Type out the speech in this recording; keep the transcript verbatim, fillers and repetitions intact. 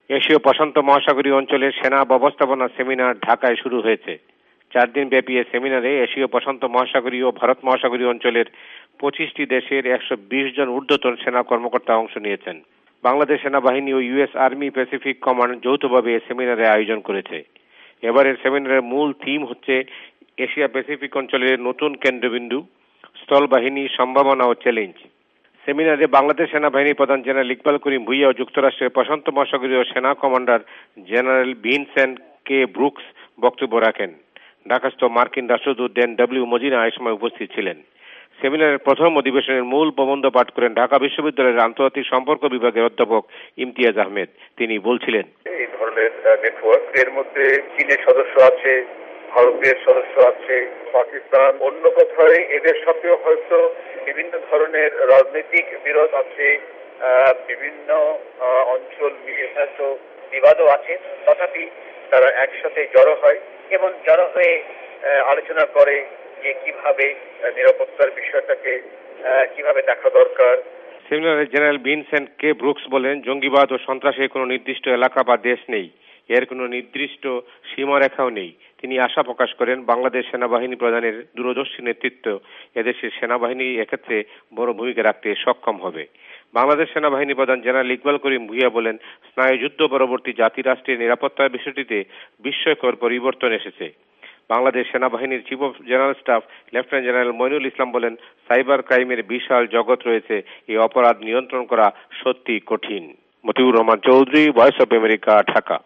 এশীয় প্রশান্ত মহাসাগরীয় অঞ্চলের সেনা ব্যবস্থাপনা সেমিনার ঢাকায় শুরু হয়েছে। চার দিন ব্যাপী এ সেমিনারে এশীয় প্রশান্ত মহাসাগরীয় ও ভারত মহাসাগরীয় অঞ্চলের পঁচিশটি দেশের একশো বিশ জন ঊর্ধ্বতন সেনা কর্মকর্তা অংশ নিয়েছেন। বাংলাদেশ সেনাবাহিনী ও ইউএস আর্মি প্যাসিফিক কমান্ড যৌথভাবে এ সেমিনারে আয়োজন করেছে। এবারের সেমিনারের মূল থিম হচ্ছে এশিয়া প্যাসিফিক অঞ্চলের নতুন কেন্দ্রবিন্দু, স্থলবাহিনী, সম্ভাবনা ও চ্যালেঞ্জ। সেমিনারে বাংলাদেশ সেনাবাহিনী প্রধান জেনারেল ইকবাল করিম ভূঁইয়া ও যুক্তরাষ্ট্রের প্রশান্ত মহাসাগরীয় সেনা commander general Vincent K Brooks বক্তব্য রাখেন। ঢাকাস্থ মার্কিন রাষ্ট্রদূত ড্যান ডব্লিউ মজিনা এই সময় উপস্থিত ছিলেন। সেমিনারের প্রথম অধিবেশনের মূল প্রবন্ধ পাঠ করেন ঢাকা বিশ্ববিদ্যালয়ের আন্তর্জাতিক সম্পর্ক বিভাগের অধ্যাপক ইমতিয়াজ আহমেদ। তিনি বলছিলেন, এই ধরনের নেটওয়ার্ক এর মধ্যে চীনের সদস্য আছে, ভারতের সদস্য আছে, পাকিস্তান, অন্য কথায় এদের সাথেও হয়তো বিভিন্ন ধরনের রাজনৈতিক বিরোধ আছে, বিভিন্ন অঞ্চল মিলে হয়তো বিবাদও আছে, তথাপি তারা একসাথে জড়ো হয় এবং জড়ো হয়ে আলোচনা করে যে কিভাবে নিরাপত্তার বিষয়টাকে কিভাবে দেখা দরকার। সেমিনারে জেনারেল ভিনসেন্ট কে ব্রুকস বলেন, জঙ্গিবাদ ও সন্ত্রাসের কোনো নির্দিষ্ট এলাকা বা দেশ নেই, এর কোনো নির্দিষ্ট সীমারেখাও নেই। তিনি আশা প্রকাশ করেন বাংলাদেশ সেনাবাহিনী প্রধানের দূরদর্শী নেতৃত্ব এদেশের সেনাবাহিনী এক্ষেত্রে বড় ভূমিকা রাখতে সক্ষম হবে। বাংলাদেশ সেনাবাহিনী প্রধান জেনারেল ইকবাল করিম ভূঁইয়া বলেন, স্নায়ুযুদ্ধ পরবর্তী জাতিরাষ্ট্রের নিরাপত্তার বিষয়টিতে বিস্ময়কর পরিবর্তন এসেছে। বাংলাদেশ সেনাবাহিনীর chief of general staff lieutenant general Moinul Islam বলেন, সাইবার ক্রাইমের বিশাল জগৎ রয়েছে, এই অপরাধ নিয়ন্ত্রণ করা সত্যি কঠিন। Motiur Rahman Chowdhury, voice of America, Dhaka.